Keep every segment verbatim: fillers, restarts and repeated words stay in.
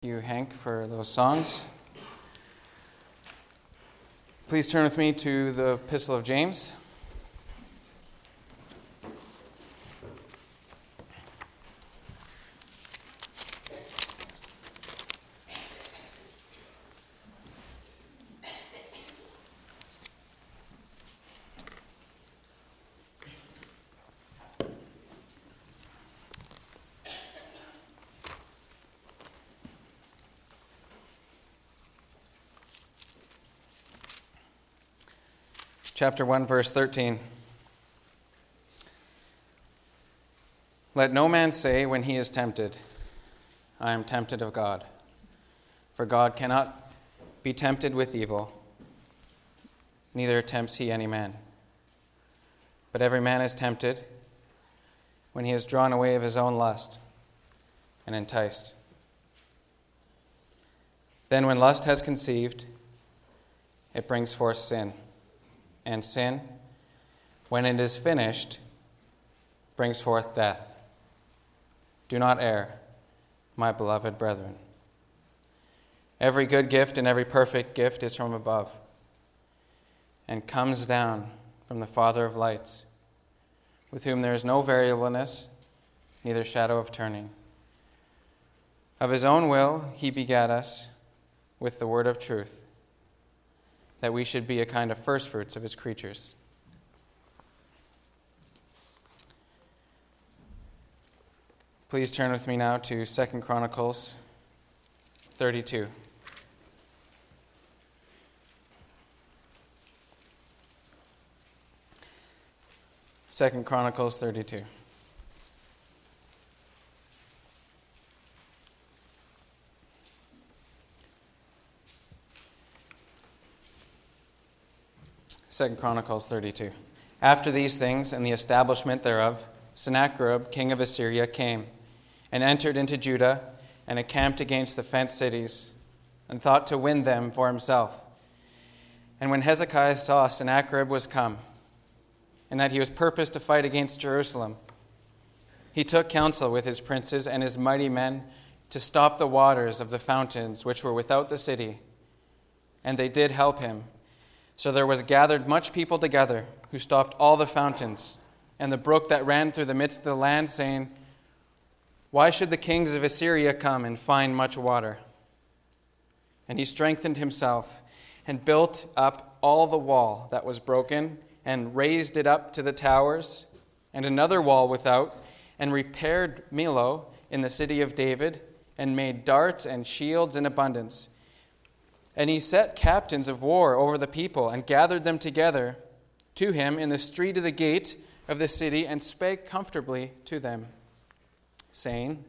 Thank you, Hank, for those songs. Please turn with me to the Epistle of James. Chapter one, verse thirteen. Let no man say when he is tempted, I am tempted of God. For God cannot be tempted with evil, neither tempts he any man. But every man is tempted when he is drawn away of his own lust and enticed. Then when lust has conceived, it brings forth sin. And sin, when it is finished, brings forth death. Do not err, my beloved brethren. Every good gift and every perfect gift is from above, and comes down from the Father of lights, with whom there is no variableness, neither shadow of turning. Of his own will he begat us with the word of truth, that we should be a kind of firstfruits of his creatures. Please turn with me now to Second Chronicles thirty-two. Second Chronicles thirty-two. Second Chronicles thirty-two. After these things and the establishment thereof, Sennacherib, king of Assyria, came and entered into Judah and encamped against the fenced cities and thought to win them for himself. And when Hezekiah saw Sennacherib was come and that he was purposed to fight against Jerusalem, he took counsel with his princes and his mighty men to stop the waters of the fountains which were without the city. And they did help him. So there was gathered much people together, who stopped all the fountains and the brook that ran through the midst of the land, saying, Why should the kings of Assyria come and find much water? And he strengthened himself and built up all the wall that was broken and raised it up to the towers, and another wall without, and repaired Millo in the city of David, and made darts and shields in abundance. And he set captains of war over the people, and gathered them together to him in the street of the gate of the city, and spake comfortably to them, saying,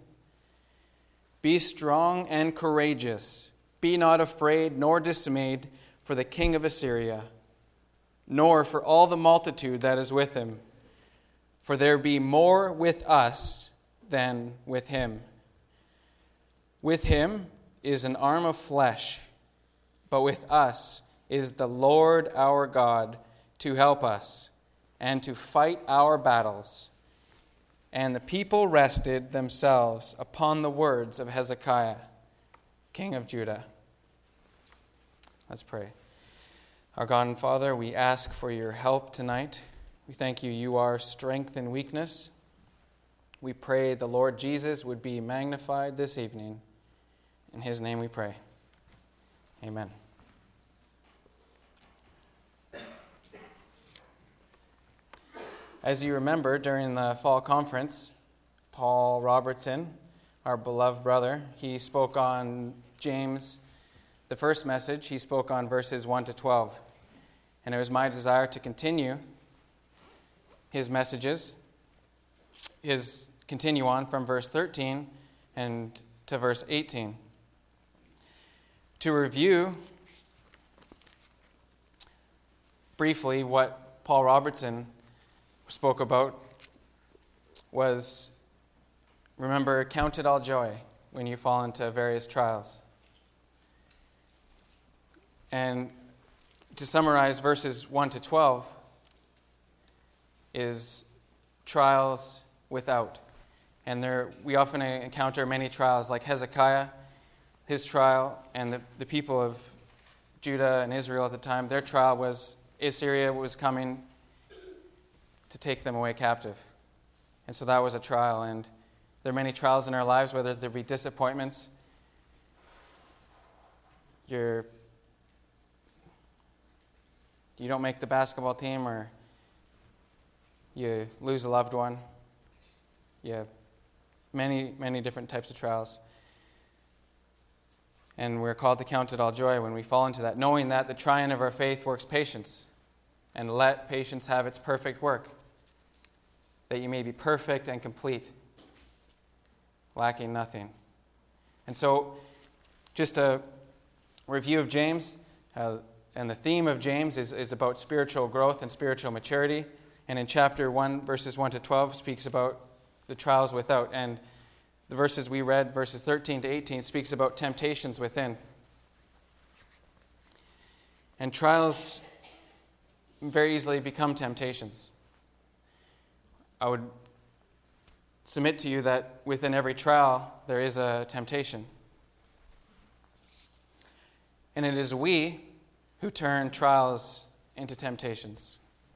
Be strong and courageous, be not afraid nor dismayed for the king of Assyria, nor for all the multitude that is with him, for there be more with us than with him. With him is an arm of flesh, but with us is the Lord our God to help us and to fight our battles. And the people rested themselves upon the words of Hezekiah, king of Judah. Let's pray. Our God and Father, we ask for your help tonight. We thank you, you are strength and weakness. We pray the Lord Jesus would be magnified this evening. In his name we pray. Amen. As you remember, during the fall conference, Paul Robertson, our beloved brother, he spoke on James, the first message. He spoke on verses one to twelve. And it was my desire to continue his messages, his continue on from verse thirteen and to verse eighteen. To review briefly what Paul Robertson spoke about was, remember, count it all joy when you fall into various trials. And to summarize, verses one to twelve is trials without. And there we often encounter many trials like Hezekiah. his trial and the, the people of Judah and Israel at the time, their trial was Assyria was coming to take them away captive. And so that was a trial. And there are many trials in our lives, whether there be disappointments, you're, you don't make the basketball team, or you lose a loved one. You have many, many different types of trials. And we're called to count it all joy when we fall into that, knowing that the trying of our faith works patience. And let patience have its perfect work, that you may be perfect and complete, lacking nothing. And so, just a review of James, uh, and the theme of James is, is about spiritual growth and spiritual maturity. And in chapter one, verses one to twelve, speaks about the trials without. And the verses we read, verses thirteen to eighteen, speaks about temptations within. And trials very easily become temptations. I would submit to you that within every trial there is a temptation. And it is we who turn trials into temptations.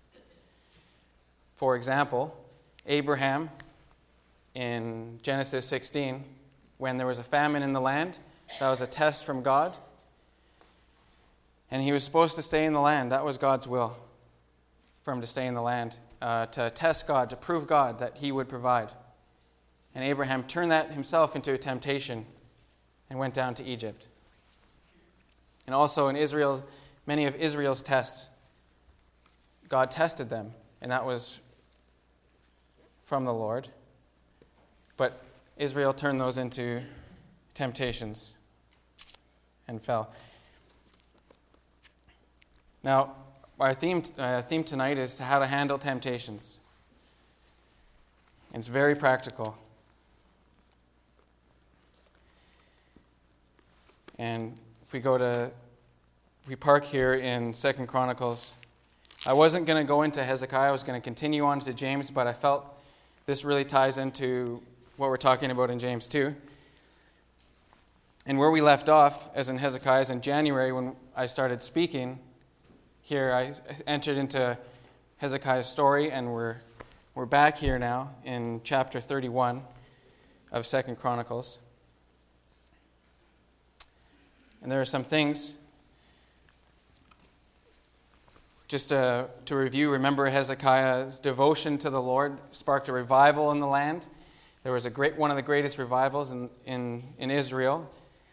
For example, Abraham in Genesis sixteen, when there was a famine in the land, that was a test from God. And he was supposed to stay in the land. That was God's will, for him to stay in the land, uh, to test God, to prove God that he would provide. And Abraham turned that himself into a temptation and went down to Egypt. And also in Israel's, many of Israel's tests, God tested them, and that was from the Lord. But Israel turned those into temptations and fell. Now, our theme, uh, theme tonight is how to handle temptations. It's very practical. And if we go to, if we park here in Second Chronicles, I wasn't going to go into Hezekiah. I was going to continue on to James, but I felt this really ties into what we're talking about in James two. And where we left off, as in Hezekiah, is in January when I started speaking. Here I entered into Hezekiah's story, and we're we're back here now in chapter thirty-one of Second Chronicles. And there are some things, just to, to review. Remember, Hezekiah's devotion to the Lord sparked a revival in the land. There was a great one of the greatest revivals in, in, in Israel.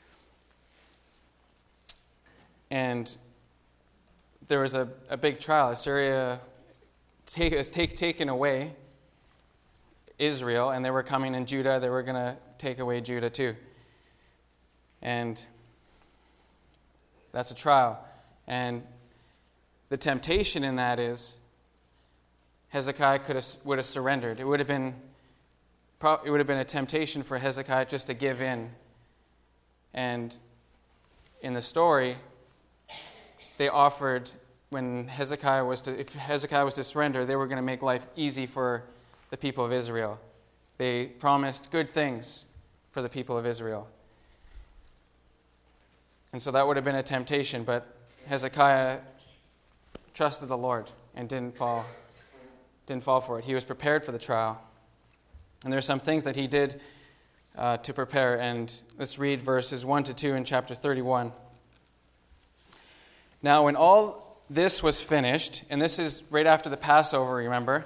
And there was a, a big trial. Assyria take, was take, taken away Israel, and they were coming in Judah. They were going to take away Judah too. And that's a trial. And the temptation in that is Hezekiah could have, would have surrendered. It would have been it would have been a temptation for Hezekiah just to give in. And in the story, they offered, when Hezekiah was to, if Hezekiah was to surrender, they were going to make life easy for the people of Israel. They promised good things for the people of Israel. And so that would have been a temptation, but Hezekiah trusted the Lord and didn't fall, didn't fall for it. He was prepared for the trial. And there's some things that he did uh, to prepare. And let's read verses one to two in chapter thirty-one. Now, when all this was finished, and this is right after the Passover, remember?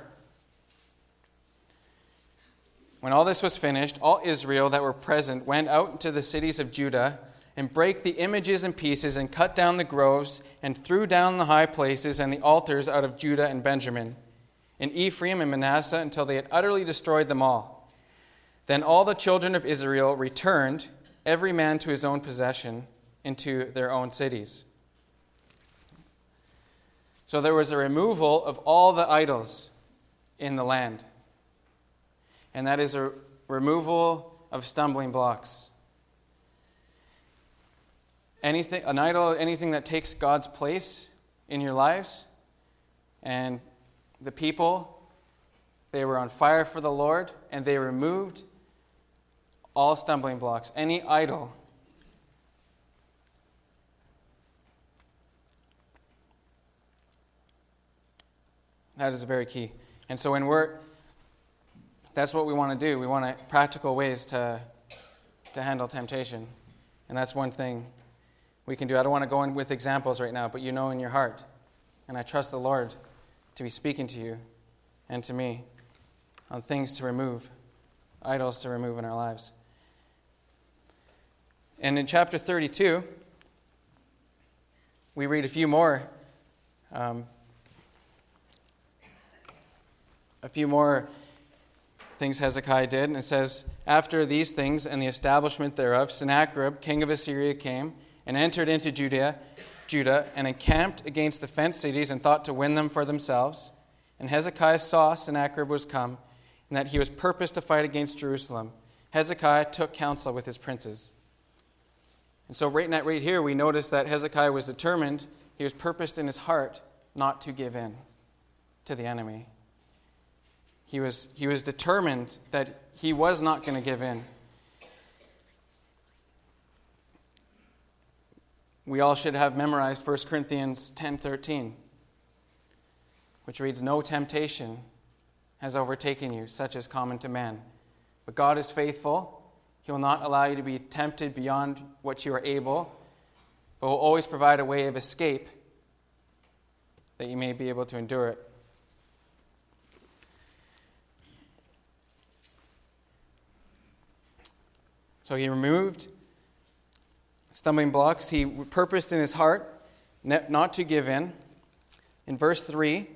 When all this was finished, all Israel that were present went out into the cities of Judah and brake the images in pieces and cut down the groves and threw down the high places and the altars out of Judah and Benjamin, in Ephraim and Manasseh, until they had utterly destroyed them all. Then all the children of Israel returned, every man to his own possession, into their own cities. So there was a removal of all the idols in the land. And that is a removal of stumbling blocks. Anything, an idol, anything that takes God's place in your lives. And the people, they were on fire for the Lord, and they removed all stumbling blocks. Any idol That is very key. And so when we're, that's what we want to do. We want to, practical ways to, to handle temptation. And that's one thing we can do. I don't want to go in with examples right now, but you know in your heart. And I trust the Lord to be speaking to you and to me on things to remove, idols to remove in our lives. And in chapter thirty-two, we read a few more, um, a few more things Hezekiah did. And it says, after these things and the establishment thereof, Sennacherib, king of Assyria, came and entered into Judea, Judah, and encamped against the fenced cities and thought to win them for themselves. And Hezekiah saw Sennacherib was come, and that he was purposed to fight against Jerusalem. Hezekiah took counsel with his princes. And so right, now, right here, we notice that Hezekiah was determined, he was purposed in his heart not to give in to the enemy. He was, he was determined that he was not going to give in. We all should have memorized First Corinthians ten thirteen, which reads, no temptation has overtaken you, such as common to man. But God is faithful. He will not allow you to be tempted beyond what you are able, but will always provide a way of escape that you may be able to endure it. So he removed stumbling blocks. He purposed in his heart not to give in. In verse three,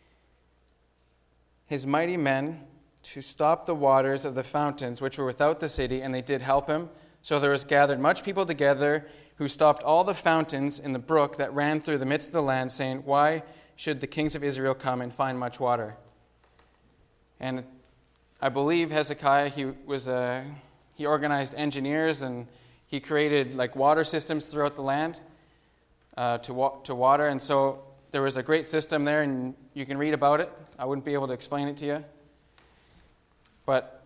his mighty men to stop the waters of the fountains which were without the city, and they did help him. So there was gathered much people together, who stopped all the fountains in the brook that ran through the midst of the land, saying, why should the kings of Israel come and find much water? And I believe Hezekiah, he was a, he organized engineers, and he created like water systems throughout the land uh, to wa- to water. And so there was a great system there, and you can read about it. I wouldn't be able to explain it to you. But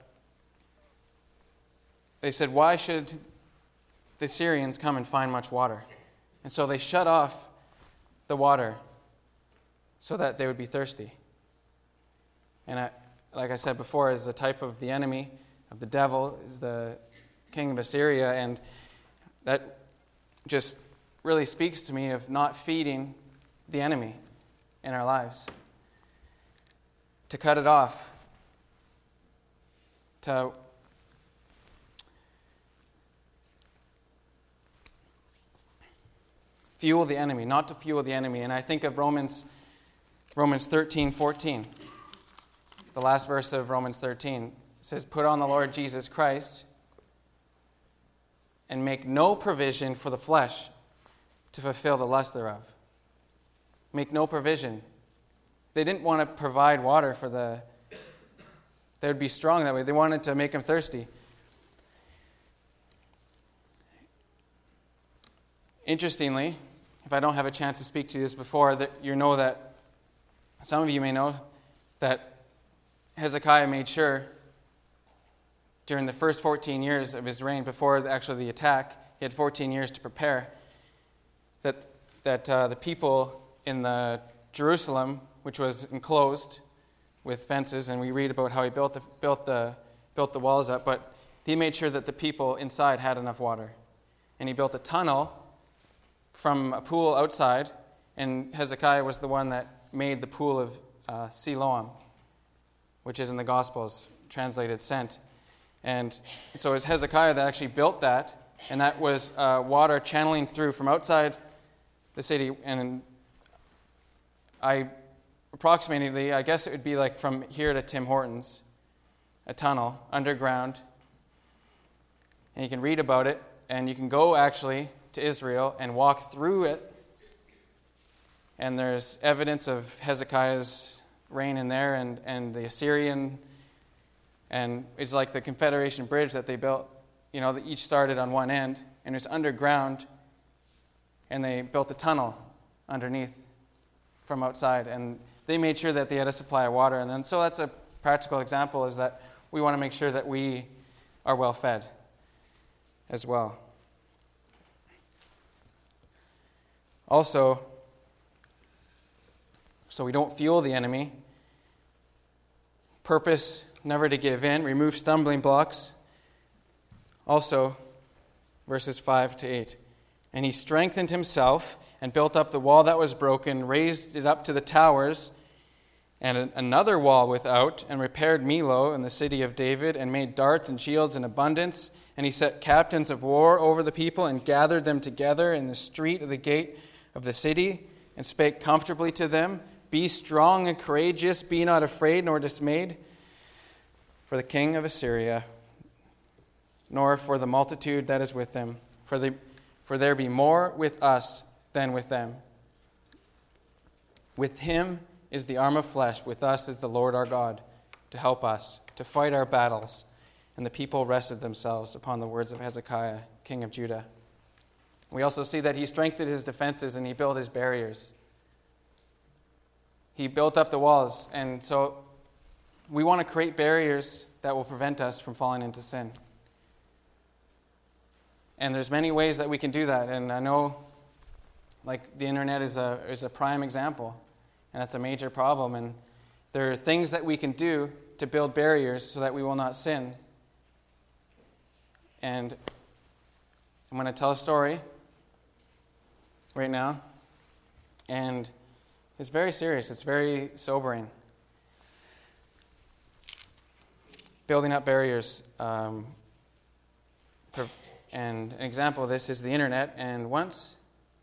they said, why should the Syrians come and find much water? And so they shut off the water so that they would be thirsty. And I, like I said before, is a type of the enemy, of the devil, is the king of Assyria. And that just really speaks to me of not feeding the enemy in our lives. To cut it off. To fuel the enemy, not to fuel the enemy. And I think of Romans Romans thirteen fourteen. The last verse of Romans thirteen. It says, put on the Lord Jesus Christ and make no provision for the flesh to fulfill the lust thereof. Make no provision. They didn't want to provide water for the They would be strong that way. They wanted to make him thirsty. Interestingly, if I don't have a chance to speak to you this before, that you know that, some of you may know, that Hezekiah made sure during the first fourteen years of his reign, before the, actually the attack, he had fourteen years to prepare, that, that uh, the people in the Jerusalem, which was enclosed with fences, and we read about how he built the built the built the walls up, but he made sure that the people inside had enough water. And he built a tunnel from a pool outside, and Hezekiah was the one that made the pool of uh, Siloam, which is in the Gospels, translated sent. And so it was Hezekiah that actually built that, and that was uh, water channeling through from outside the city. And I approximately, I guess it would be like from here to Tim Hortons, a tunnel underground. And you can read about it, and you can go actually to Israel and walk through it. And there's evidence of Hezekiah's reign in there, and, and the Assyrian, and it's like the Confederation Bridge that they built, you know, that each started on one end, and it's underground, and they built a tunnel underneath from outside, and they made sure that they had a supply of water. And then, so that's a practical example, is that we want to make sure that we are well fed as well. Also, so we don't fuel the enemy, purpose never to give in, remove stumbling blocks. Also, verses five to eight. And he strengthened himself and built up the wall that was broken, raised it up to the towers, and another wall without, and repaired Millo in the city of David, and made darts and shields in abundance. And he set captains of war over the people, and gathered them together in the street of the gate of the city, and spake comfortably to them, Be strong and courageous, be not afraid nor dismayed for the king of Assyria, nor for the multitude that is with them. For, the, for there be more with us than with them. With him is the arm of flesh, with us is the Lord our God, to help us, to fight our battles. And the people rested themselves upon the words of Hezekiah, king of Judah. We also see that he strengthened his defenses and he built his barriers. He built up the walls. And so we want to create barriers that will prevent us from falling into sin. And there's many ways that we can do that. And I know, like, the internet is a is a prime example. And that's a major problem. And there are things that we can do to build barriers so that we will not sin. And I'm going to tell a story right now. And it's very serious. It's very sobering. Building up barriers. Um, and an example of this is the internet. And once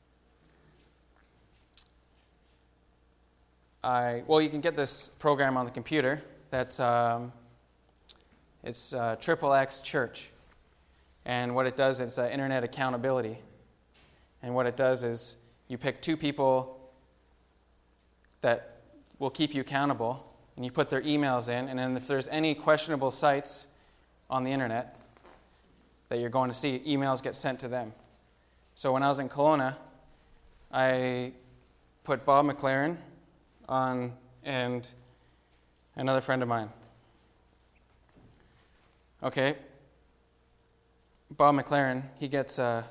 I, well, you can get this program on the computer. That's, um, it's uh, Triple X Church. And what it does is uh, internet accountability. And what it does is you pick two people that will keep you accountable, and you put their emails in, and then if there's any questionable sites on the internet that you're going to see, emails get sent to them. So when I was in Kelowna, I put Bob McLaren on, and another friend of mine. Okay. Bob McLaren, he gets a,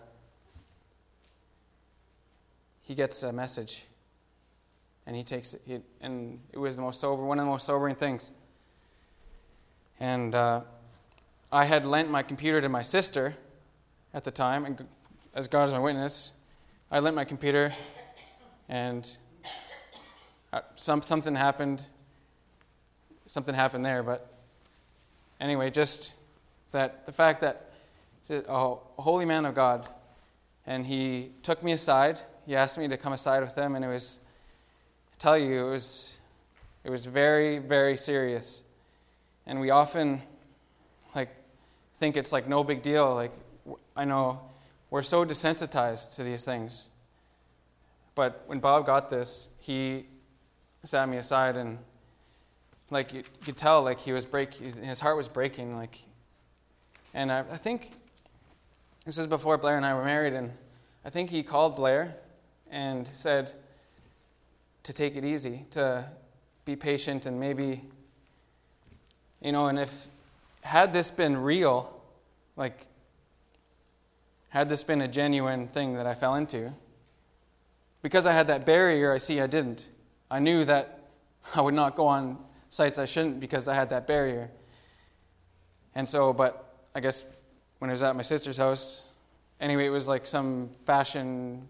he gets a message, and he takes it, he, and it was the most sober, one of the most sobering things. And uh, I had lent my computer to my sister at the time, and as God is my witness, I lent my computer, and Some something happened. Something happened there, but anyway, just that the fact that a holy man of God, and he took me aside. He asked me to come aside with him, and it was, I tell you, it was, it was very, very serious. And we often, like, think it's like no big deal. Like, I know we're so desensitized to these things, but when Bob got this, he sat me aside, and like you could tell, like he was break, his heart was breaking, like. And I, I think this is before Blair and I were married, and I think he called Blair and said to take it easy, to be patient, and maybe, you know, and if had this been real, like had this been a genuine thing that I fell into, because I had that barrier, I see I didn't. I knew that I would not go on sites I shouldn't because I had that barrier. And so, but I guess when I was at my sister's house, anyway, it was like some fashion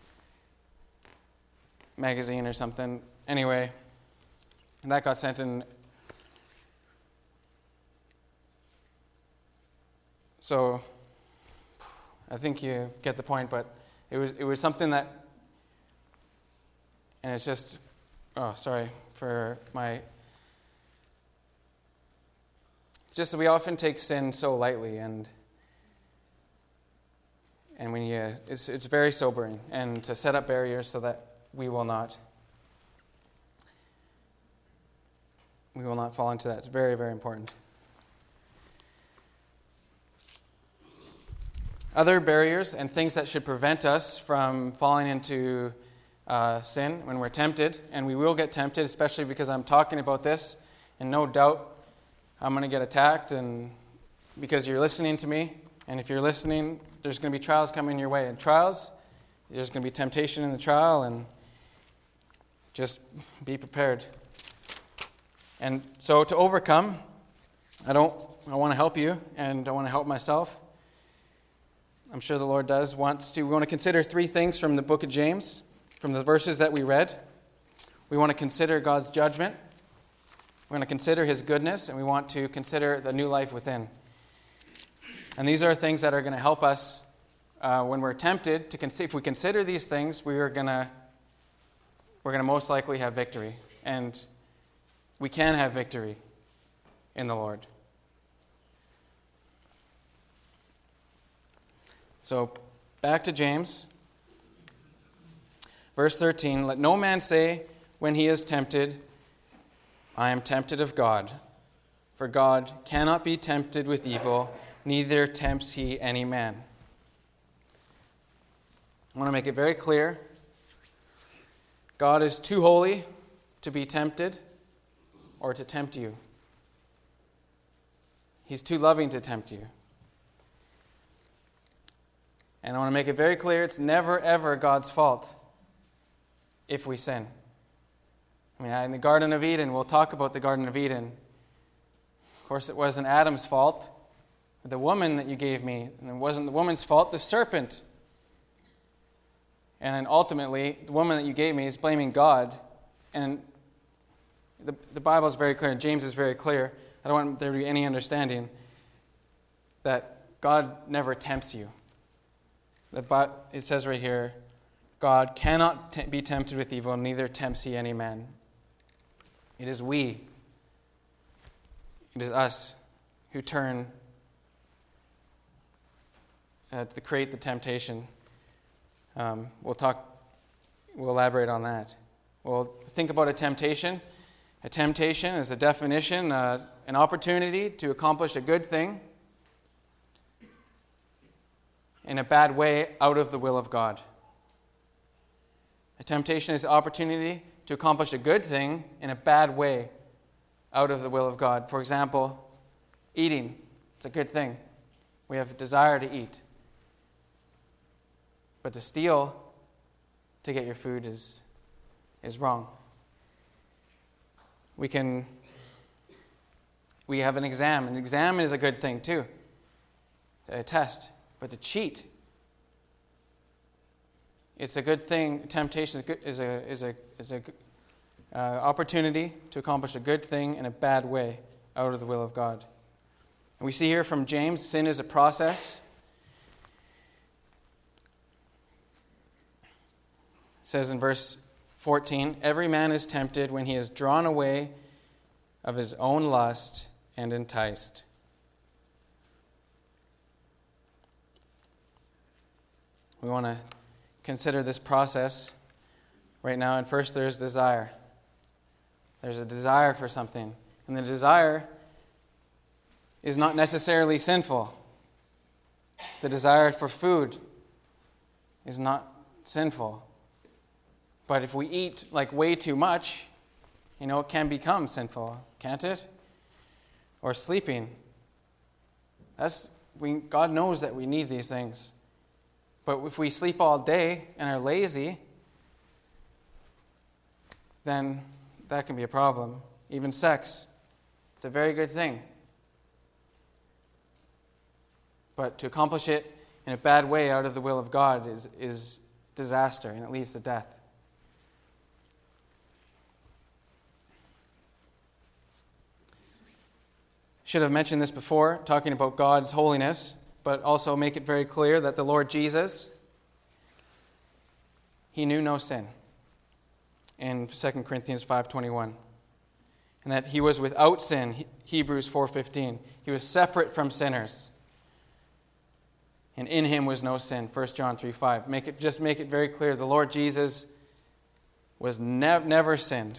magazine or something. Anyway, and that got sent in. So, I think you get the point, but it was it was something that, and it's just, oh, sorry for my, just that we often take sin so lightly, and and when you, it's it's very sobering, and to set up barriers so that we will not, we will not fall into that. It's very, very important. Other barriers and things that should prevent us from falling into uh, sin when we're tempted, and we will get tempted, especially because I'm talking about this, and no doubt I'm going to get attacked, and because you're listening to me, and if you're listening, there's going to be trials coming your way. And trials, there's going to be temptation in the trial, and just be prepared. And so to overcome, I don't I want to help you, and I want to help myself. I'm sure the Lord does wants to. We want to consider three things from the book of James, from the verses that we read. We want to consider God's judgment. We're going to consider his goodness, and we want to consider the new life within. And these are things that are going to help us uh, when we're tempted to consider. If we consider these things, we are going to we're going to most likely have victory, and we can have victory in the Lord. So, back to James. Verse thirteen, let no man say when he is tempted, I am tempted of God. For God cannot be tempted with evil, neither tempts he any man. I want to make it very clear. God is too holy to be tempted or to tempt you. He's too loving to tempt you. And I want to make it very clear, it's never, ever God's fault if we sin. I mean, in the Garden of Eden, we'll talk about the Garden of Eden. Of course, it wasn't Adam's fault, the woman that you gave me. And it wasn't the woman's fault, the serpent. And then ultimately, the woman that you gave me is blaming God. And the, the Bible is very clear, James is very clear. I don't want there to be any understanding that God never tempts you. It says right here, God cannot t- be tempted with evil, neither tempts he any man. It is we, it is us who turn uh, to create the temptation. Um, we'll talk, we'll elaborate on that. We'll think about a temptation. A temptation is a definition, uh, an opportunity to accomplish a good thing in a bad way out of the will of God. A temptation is the opportunity to accomplish a good thing in a bad way out of the will of God. For example, eating. It's a good thing. We have a desire to eat. But to steal to get your food is, is wrong. We can, we have an exam. An exam is a good thing too. A test. But to cheat, it's a good thing. Temptation is a is a is a uh, opportunity to accomplish a good thing in a bad way out of the will of God. And we see here from James, sin is a process. It says in verse fourteen, every man is tempted when he is drawn away of his own lust and enticed. We want to consider this process right now. And first, there's desire. There's a desire for something. And the desire is not necessarily sinful. The desire for food is not sinful. But if we eat like way too much, you know, it can become sinful, can't it? Or sleeping. That's we, God knows that we need these things. But if we sleep all day and are lazy, then that can be a problem. Even sex, it's a very good thing. But to accomplish it in a bad way out of the will of God is, is disaster, and it leads to death. Should have mentioned this before, talking about God's holiness. But also make it very clear that the Lord Jesus, he knew no sin in Second Corinthians five twenty-one. And that he was without sin, Hebrews four fifteen. He was separate from sinners. And in him was no sin, First John three five. Make it, just make it very clear, the Lord Jesus was ne- never sinned.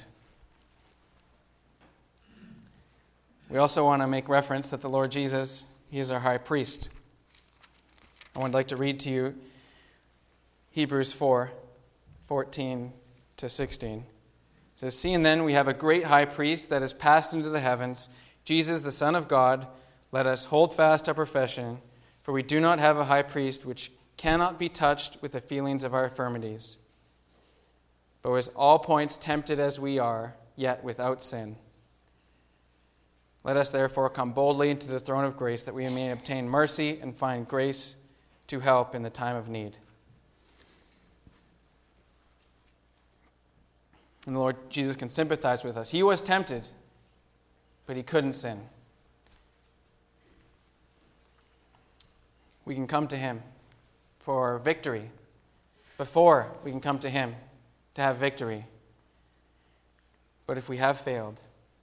We also want to make reference that the Lord Jesus, he is our high priest. I would like to read to you Hebrews four, fourteen to sixteen. It says, seeing then we have a great high priest that has passed into the heavens, Jesus the Son of God, let us hold fast our profession, for we do not have a high priest which cannot be touched with the feelings of our infirmities, but was all points tempted as we are, yet without sin. Let us therefore come boldly into the throne of grace, that we may obtain mercy and find grace to help in the time of need. And the Lord Jesus can sympathize with us. He was tempted, but he couldn't sin. We can come to him for victory. Before we can come to him to have victory. But if we have failed,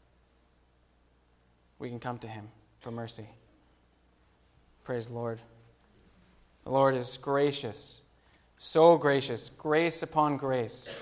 we can come to him for mercy. Praise the Lord. The Lord is gracious, so gracious, grace upon grace.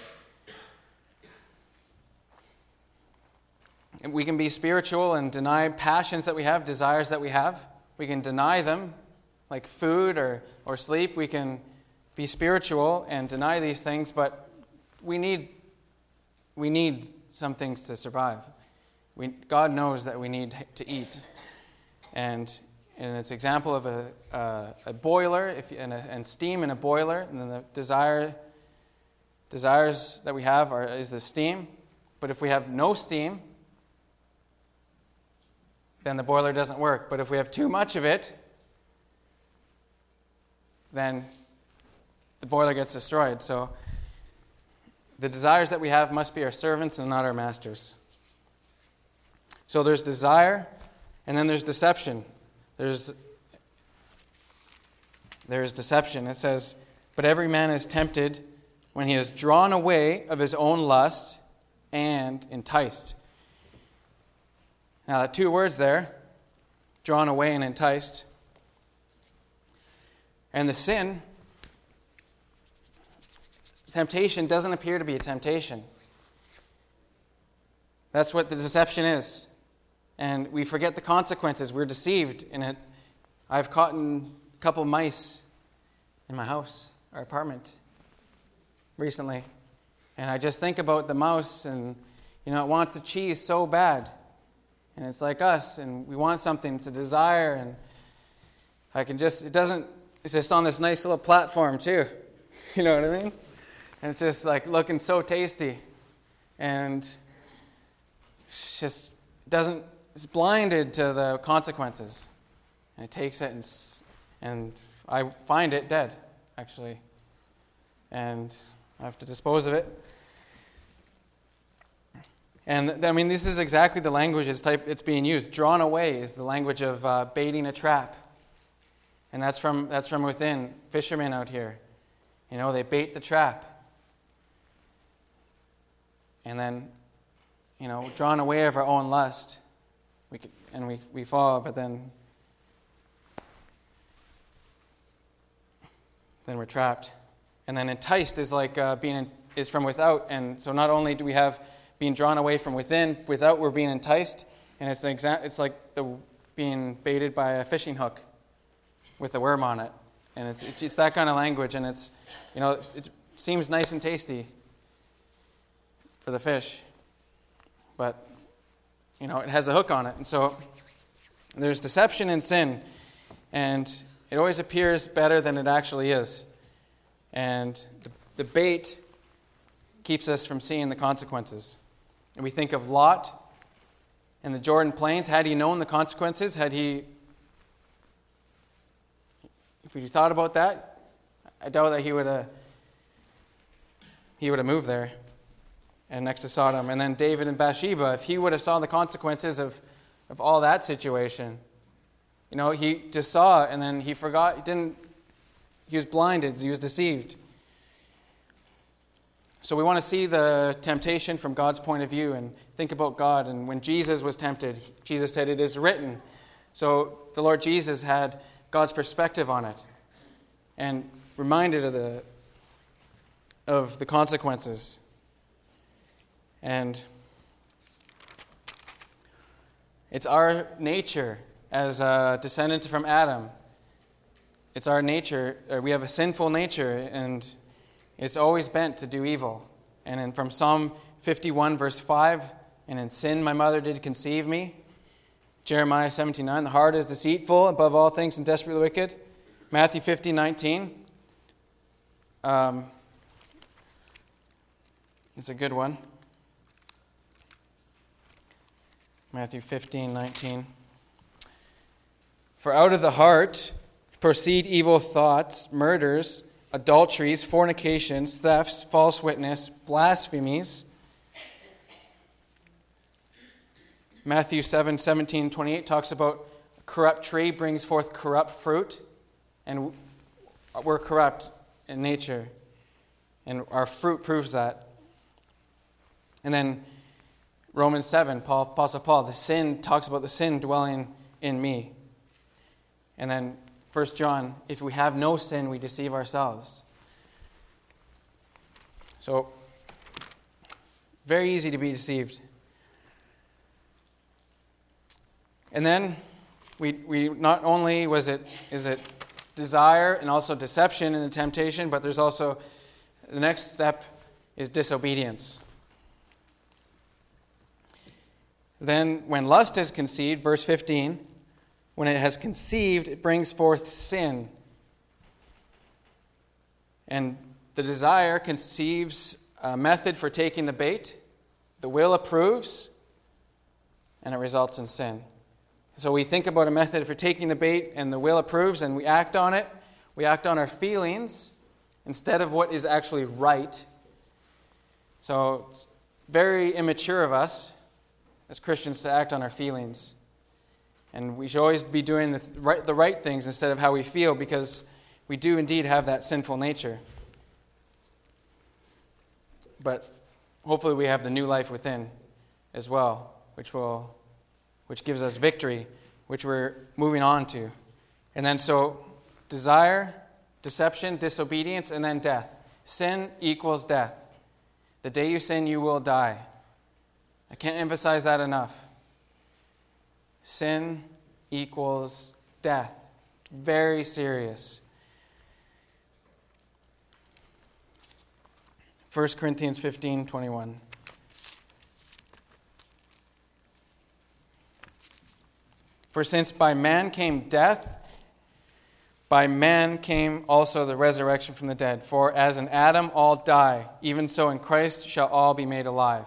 And we can be spiritual and deny passions that we have, desires that we have. We can deny them, like food or, or sleep. We can be spiritual and deny these things, but we need we need some things to survive. We, God knows that we need to eat, and and it's an example of a a, a boiler, if and, a, and steam in a boiler, and then the desire desires that we have are is the steam. But if we have no steam, then the boiler doesn't work. But if we have too much of it, then the boiler gets destroyed. So the desires that we have must be our servants and not our masters. So there's desire, and then there's deception. There's there's deception. It says, "But every man is tempted when he is drawn away of his own lust and enticed." Now, the two words there, drawn away and enticed. And the sin, temptation doesn't appear to be a temptation. That's what the deception is. And we forget the consequences. We're deceived in it. I've caught a couple mice in my house, our apartment, recently. And I just think about the mouse, and, you know, it wants the cheese so bad. And it's like us, and we want something. It's a desire, and I can just, it doesn't, it's just on this nice little platform, too. You know what I mean? And it's just like looking so tasty. And it's just it doesn't, it's blinded to the consequences. And it takes it, and, and I find it dead, actually. And I have to dispose of it. And I mean, this is exactly the language it's, type, it's being used. Drawn away is the language of uh, baiting a trap. And that's from that's from within. Fishermen out here, you know, they bait the trap. And then, you know, drawn away of our own lust, we could, and we, we fall, but then, then we're trapped. And then enticed is like uh, being is from without. And so not only do we have being drawn away from within, without we're being enticed, and it's an exa- it's like the being baited by a fishing hook with a worm on it, and it's it's just that kind of language, and it's, you know, it seems nice and tasty for the fish, but, you know, it has a hook on it, and so there's deception in sin, and it always appears better than it actually is, and the, the bait keeps us from seeing the consequences. And we think of Lot in the Jordan Plains. Had he known the consequences, had he, if we thought about that, I doubt that he would have he would have moved there and next to Sodom. And then David and Bathsheba, if he would have saw the consequences of, of all that situation, you know, he just saw it and then he forgot, he didn't, he was blinded, he was deceived. So we want to see the temptation from God's point of view and think about God. And when Jesus was tempted, Jesus said, "It is written." So the Lord Jesus had God's perspective on it and reminded of the of the consequences. And it's our nature as a descendant from Adam. It's our nature. We have a sinful nature, and it's always bent to do evil. And in, from Psalm fifty-one, verse five, "And in sin my mother did conceive me." Jeremiah seventeen nine, "The heart is deceitful above all things and desperately wicked." Matthew fifteen nineteen. Um, it's a good one. Matthew fifteen nineteen. For out of the heart proceed evil thoughts, murders, adulteries, fornications, thefts, false witness, blasphemies. Matthew seven seventeen twenty-eight talks about a corrupt tree brings forth corrupt fruit, and we're corrupt in nature, and our fruit proves that. And then Romans seven, Paul, Apostle Paul, the sin talks about the sin dwelling in me. And then First John, if we have no sin, we deceive ourselves. So, very easy to be deceived. And then, we we not only was it is it desire and also deception in the temptation, but there's also, the next step is disobedience. Then, when lust is conceived, verse fifteen, when it has conceived, it brings forth sin. And the desire conceives a method for taking the bait. The will approves, and it results in sin. So we think about a method for taking the bait, and the will approves, and we act on it. We act on our feelings instead of what is actually right. So it's very immature of us as Christians to act on our feelings. And we should always be doing the right, the right things instead of how we feel, because we do indeed have that sinful nature. But hopefully we have the new life within as well, which will, which gives us victory, which we're moving on to. And then so desire, deception, disobedience, and then death. Sin equals death. The day you sin, you will die. I can't emphasize that enough. Sin equals death. Very serious. First Corinthians fifteen twenty-one. For since by man came death, by man came also the resurrection from the dead. For as in Adam all die, even so in Christ shall all be made alive.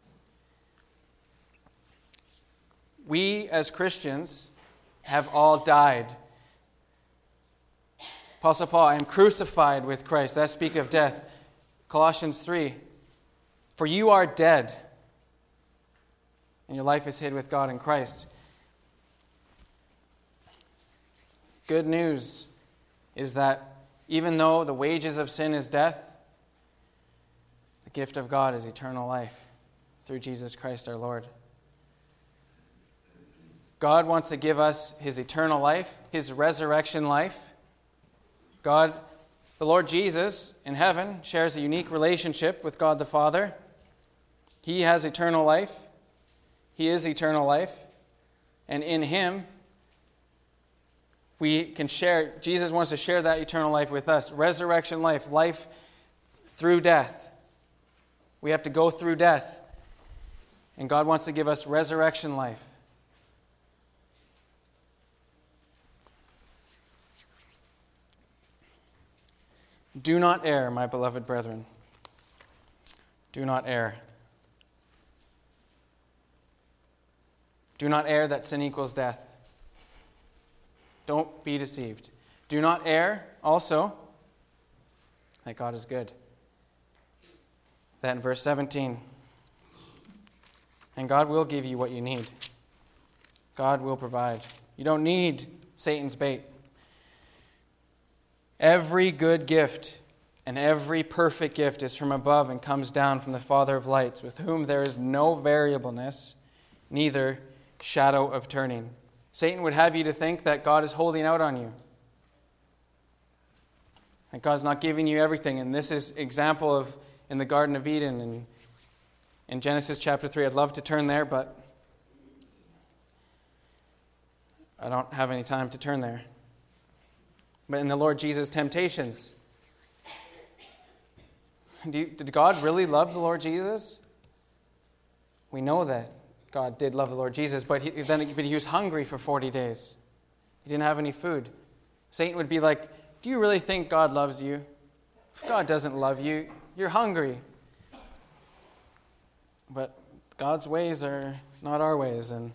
We as Christians have all died. Apostle Paul, I am crucified with Christ. That speaks of death. Colossians three, for you are dead, and your life is hid with God in Christ. Good news is that even though the wages of sin is death, the gift of God is eternal life through Jesus Christ our Lord. God wants to give us His eternal life, His resurrection life. God, the Lord Jesus in heaven, shares a unique relationship with God the Father. He has eternal life. He is eternal life. And in Him, we can share, Jesus wants to share that eternal life with us. Resurrection life, life through death. We have to go through death. And God wants to give us resurrection life. Do not err, my beloved brethren. Do not err. Do not err that sin equals death. Don't be deceived. Do not err also that God is good. That in verse seventeen. And God will give you what you need. God will provide. You don't need Satan's bait. Every good gift and every perfect gift is from above and comes down from the Father of lights, with whom there is no variableness, neither shadow of turning. Satan would have you to think that God is holding out on you, that God's not giving you everything. And this is example of in the Garden of Eden and in Genesis chapter three. I'd love to turn there, but I don't have any time to turn there. But in the Lord Jesus' temptations, did God really love the Lord Jesus? We know that God did love the Lord Jesus, but he, then but he was hungry for forty days. He didn't have any food. Satan would be like, do you really think God loves you? If God doesn't love you, you're hungry. But God's ways are not our ways, and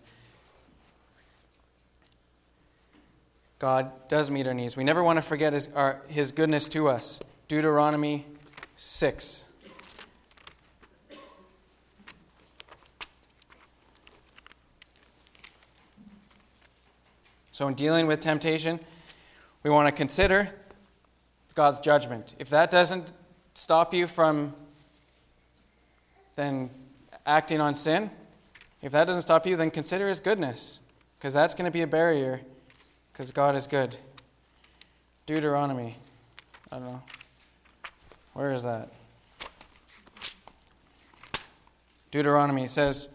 God does meet our needs. We never want to forget his, our, his goodness to us. Deuteronomy six. So in dealing with temptation, we want to consider God's judgment. If that doesn't stop you from then acting on sin, if that doesn't stop you, then consider his goodness, because that's going to be a barrier, because God is good. Deuteronomy. I don't know. Where is that? Deuteronomy says,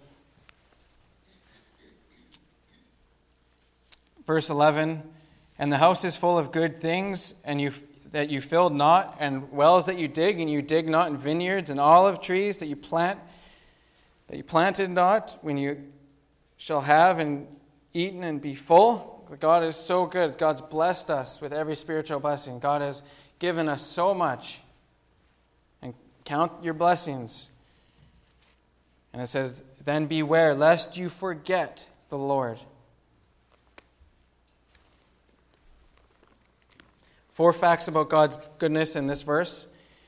verse eleven, and the house is full of good things, and you that you filled not, and wells that you dig, and you dig not, and vineyards and olive trees that you plant, that you planted not, when you shall have and eaten and be full. God is so good. God's blessed us with every spiritual blessing. God has given us so much. And count your blessings. And it says, then beware lest you forget the Lord. Four facts about God's goodness in this verse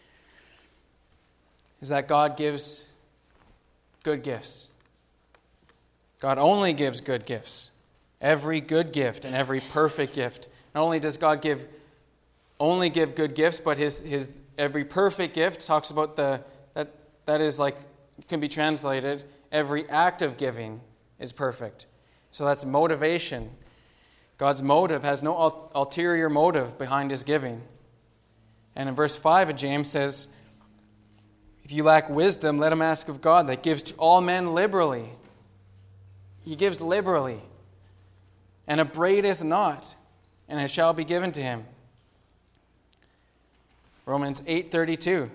is that God gives good gifts. God only gives good gifts. Every good gift and every perfect gift. Not only does God give only give good gifts, but his his every perfect gift talks about the that that is like can be translated every act of giving is perfect. So that's motivation. God's motive has no ul- ulterior motive behind his giving. And in verse five of James says, if you lack wisdom, let him ask of God that gives to all men liberally. He gives liberally. And upbraideth not, and it shall be given to him. Romans eight thirty-two.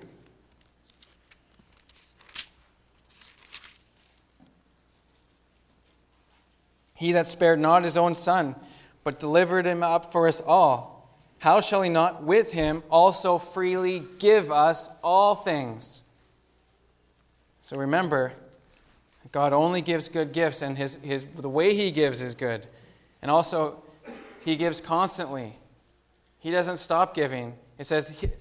He that spared not his own son, but delivered him up for us all, how shall he not with him also freely give us all things? So remember, God only gives good gifts, and his, his the way he gives is good. And also, he gives constantly. He doesn't stop giving. It says, it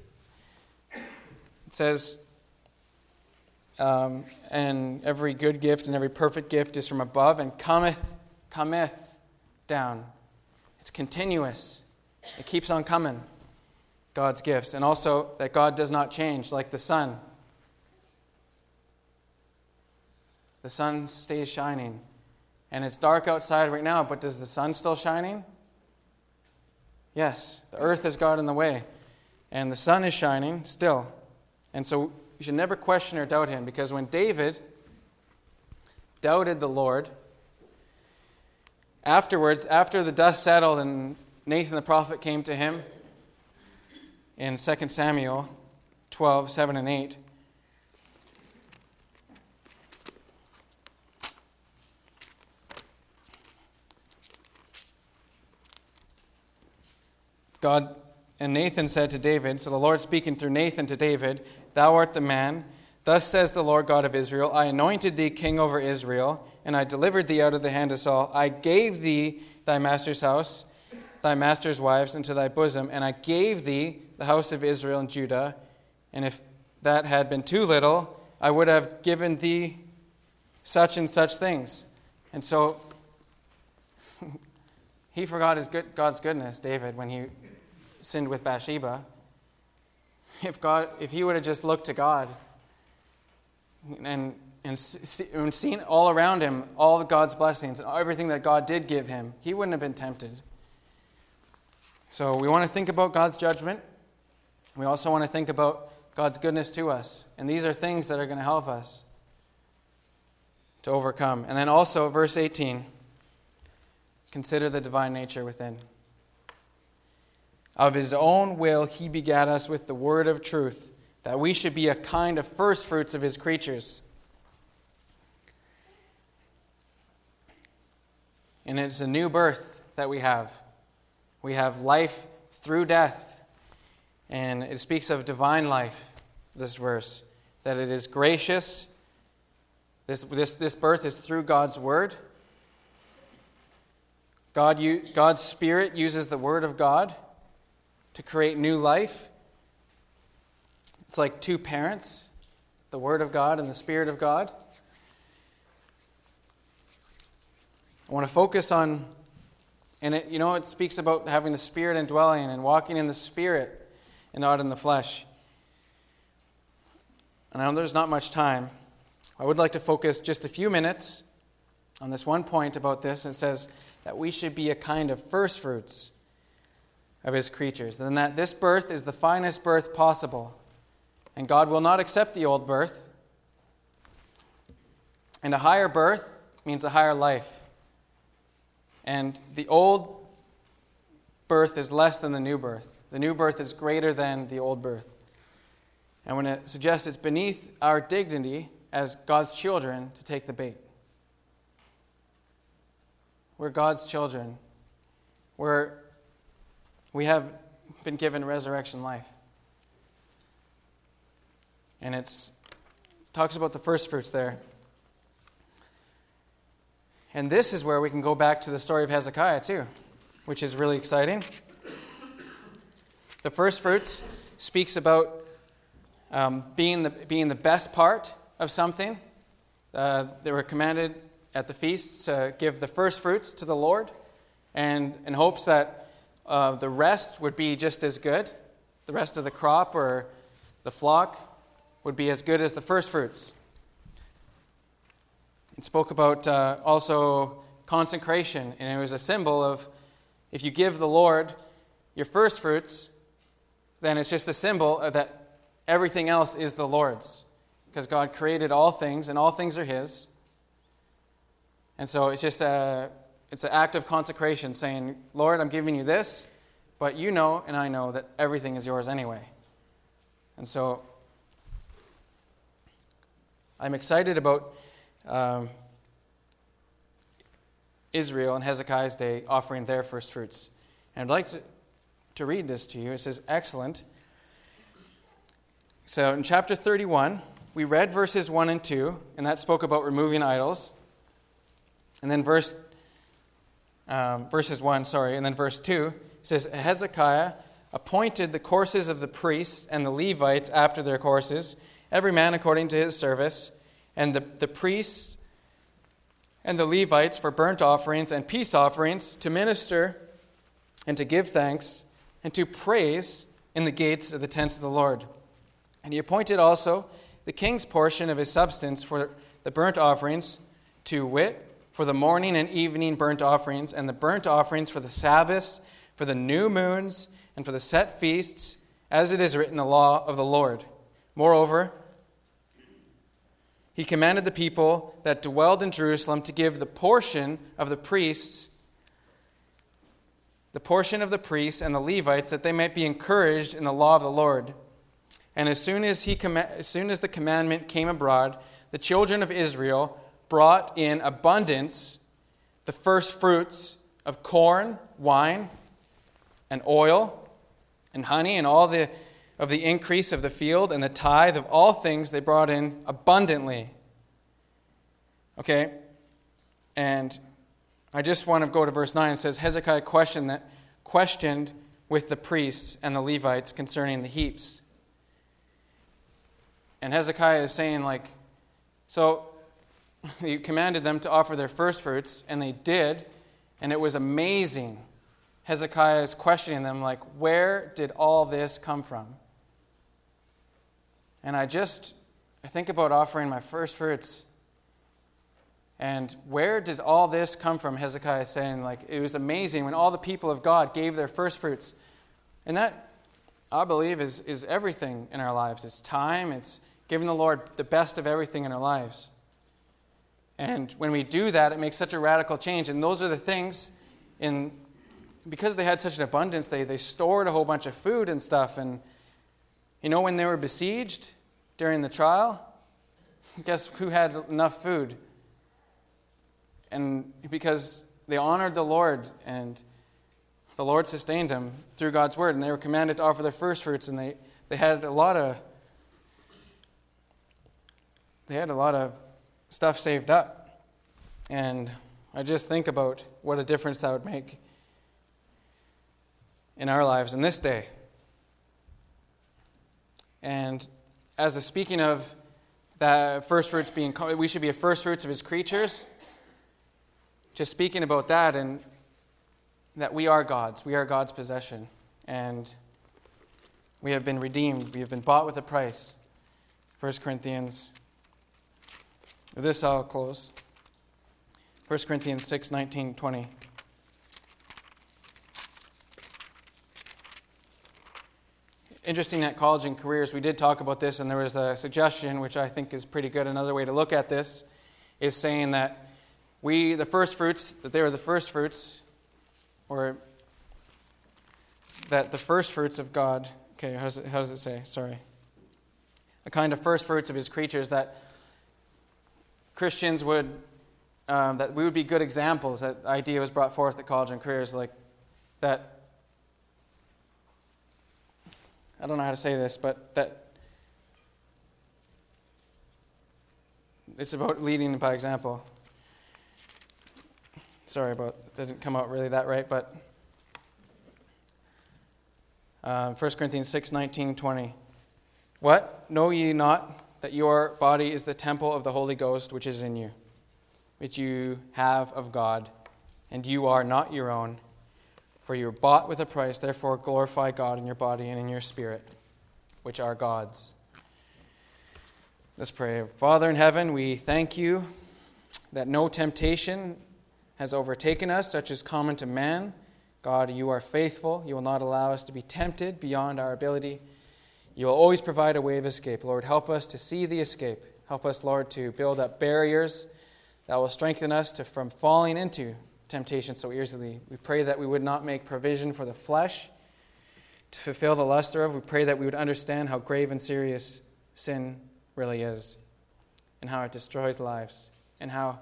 says, um, and every good gift and every perfect gift is from above and cometh, cometh down. It's continuous. It keeps on coming, God's gifts. And also that God does not change, like the sun. The sun stays shining. And it's dark outside right now, but does the sun still shining? Yes. The earth has got in the way. And the sun is shining still. And so you should never question or doubt him, because when David doubted the Lord, afterwards, after the dust settled and Nathan the prophet came to him in Second Samuel twelve, seven and eight, God and Nathan said to David, so the Lord speaking through Nathan to David, thou art the man, thus says the Lord God of Israel, I anointed thee king over Israel, and I delivered thee out of the hand of Saul. I gave thee thy master's house, thy master's wives into thy bosom, and I gave thee the house of Israel and Judah. And if that had been too little, I would have given thee such and such things. And so he forgot his good, God's goodness, David, when he sinned with Bathsheba. If God, if he would have just looked to God and and seen all around him all of God's blessings and everything that God did give him, he wouldn't have been tempted. So we want to think about God's judgment. We also want to think about God's goodness to us. And these are things that are going to help us to overcome. And then also, verse eighteen, consider the divine nature within. Of his own will he begat us with the word of truth, that we should be a kind of first fruits of his creatures. And it's a new birth that we have. We have life through death. And it speaks of divine life, this verse, that it is gracious This, this, this birth is through God's word. God, God's Spirit uses the word of God to create new life. It's like two parents, the word of God and the Spirit of God. I want to focus on, and it, you know, it speaks about having the Spirit indwelling and walking in the Spirit and not in the flesh. And I know there's not much time. I would like to focus just a few minutes on this one point about this. It says that we should be a kind of first fruits of his creatures, and that this birth is the finest birth possible. And God will not accept the old birth. And a higher birth means a higher life. And the old birth is less than the new birth. The new birth is greater than the old birth. And when it suggests it's beneath our dignity as God's children to take the bait. We're God's children. We're, we have been given resurrection life. And it's, it talks about the first fruits there. And this is where we can go back to the story of Hezekiah too, which is really exciting. The first fruits speaks about um, being the being the best part of something. Uh, they were commanded at the feast to give the first fruits to the Lord, and in hopes that uh, the rest would be just as good. The rest of the crop or the flock would be as good as the first fruits. It spoke about uh, also consecration, and it was a symbol of if you give the Lord your first fruits, then it's just a symbol of that everything else is the Lord's, because God created all things, and all things are His. And so it's just a it's an act of consecration, saying, Lord, I'm giving you this, but you know and I know that everything is yours anyway. And so I'm excited about um, Israel and Hezekiah's day offering their first fruits. And I'd like to, to read this to you. It says, excellent. So in chapter thirty-one, we read verses one and two, and that spoke about removing idols. And then verse um, verses one, sorry, and then verse two says, Hezekiah appointed the courses of the priests and the Levites after their courses, every man according to his service, and the, the priests and the Levites for burnt offerings and peace offerings to minister and to give thanks and to praise in the gates of the tents of the Lord. And he appointed also the king's portion of his substance for the burnt offerings, to wit, for the morning and evening burnt offerings, and the burnt offerings for the Sabbaths, for the new moons, and for the set feasts, as it is written in the law of the Lord. Moreover, he commanded the people that dwelled in Jerusalem to give the portion of the priests, the portion of the priests and the Levites, that they might be encouraged in the law of the Lord. And as soon as he as soon as the commandment came abroad, the children of Israel brought in abundance the first fruits of corn, wine, and oil, and honey, and all the of the increase of the field, and the tithe of all things they brought in abundantly. Okay? And I just want to go to verse nine. It says, Hezekiah questioned, that, questioned with the priests and the Levites concerning the heaps. And Hezekiah is saying, like, so he commanded them to offer their first fruits, and they did, and it was amazing. Hezekiah is questioning them, like, where did all this come from? And I just, I think about offering my first fruits. And where did all this come from? Hezekiah is saying, like, it was amazing when all the people of God gave their first fruits. And that, I believe, is, is everything in our lives. It's time, it's giving the Lord the best of everything in our lives. And when we do that, it makes such a radical change. And those are the things, in because they had such an abundance, they, they stored a whole bunch of food and stuff. And you know, when they were besieged during the trial, guess who had enough food? And because they honored the Lord, and the Lord sustained them through God's word, and they were commanded to offer their first fruits, and they, they had a lot of they had a lot of stuff saved up. And I just think about what a difference that would make in our lives in this day. And as a speaking of the first fruits being, we should be a first fruits of his creatures. Just speaking about that, and that we are God's. We are God's possession. And we have been redeemed. We have been bought with a price. First Corinthians. With this I'll close. First Corinthians six, nineteen, twenty. Interesting at college and careers, we did talk about this, and there was a suggestion, which I think is pretty good. Another way to look at this is saying that we, the first fruits, that they were the first fruits, or that the first fruits of God, okay, how does it, how does it say? Sorry. The kind of first fruits of his creatures, that Christians would, um, that we would be good examples. That idea was brought forth at college and careers, like that. I don't know how to say this, but that it's about leading by example. Sorry about that, didn't come out really that right, but uh, First Corinthians six, nineteen, twenty. What? Know ye not that your body is the temple of the Holy Ghost which is in you, which you have of God, and you are not your own? For you were bought with a price, therefore glorify God in your body and in your spirit, which are God's. Let's pray. Father in heaven, we thank you that no temptation has overtaken us, such as common to man. God, you are faithful. You will not allow us to be tempted beyond our ability. You will always provide a way of escape. Lord, help us to see the escape. Help us, Lord, to build up barriers that will strengthen us to, from falling into temptation so easily. We pray that we would not make provision for the flesh to fulfill the lust thereof. We pray that we would understand how grave and serious sin really is, and how it destroys lives, and how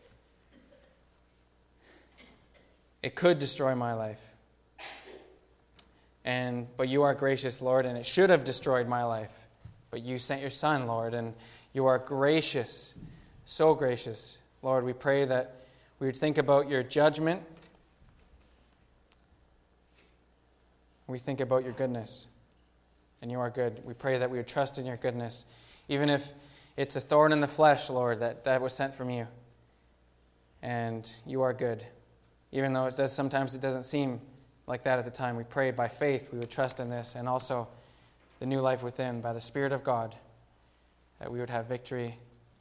it could destroy my life. And but you are gracious, Lord, and it should have destroyed my life. But you sent your Son, Lord, and you are gracious, so gracious. Lord, we pray that we would think about your judgment. We think about your goodness. And you are good. We pray that we would trust in your goodness. Even if it's a thorn in the flesh, Lord, that, that was sent from you. And you are good. Even though it does sometimes it doesn't seem like that at the time. We pray by faith we would trust in this. And also the new life within, by the Spirit of God, that we would have victory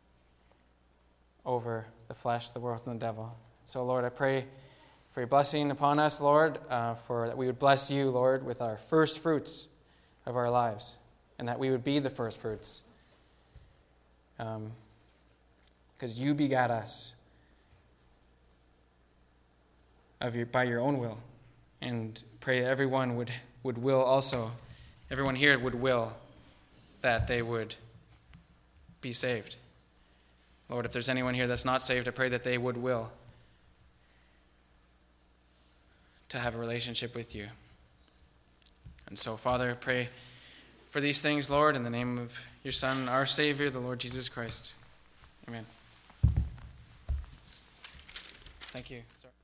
over the flesh, the world, and the devil. So, Lord, I pray for your blessing upon us, Lord, uh, for that we would bless you, Lord, with our first fruits of our lives, and that we would be the first fruits, um, because you begat us of your by your own will, and pray that everyone would would will also, everyone here would will that they would be saved. Lord, if there's anyone here that's not saved, I pray that they would will to have a relationship with you. And so, Father, I pray for these things, Lord, in the name of your Son, our Savior, the Lord Jesus Christ. Amen. Thank you. Sorry.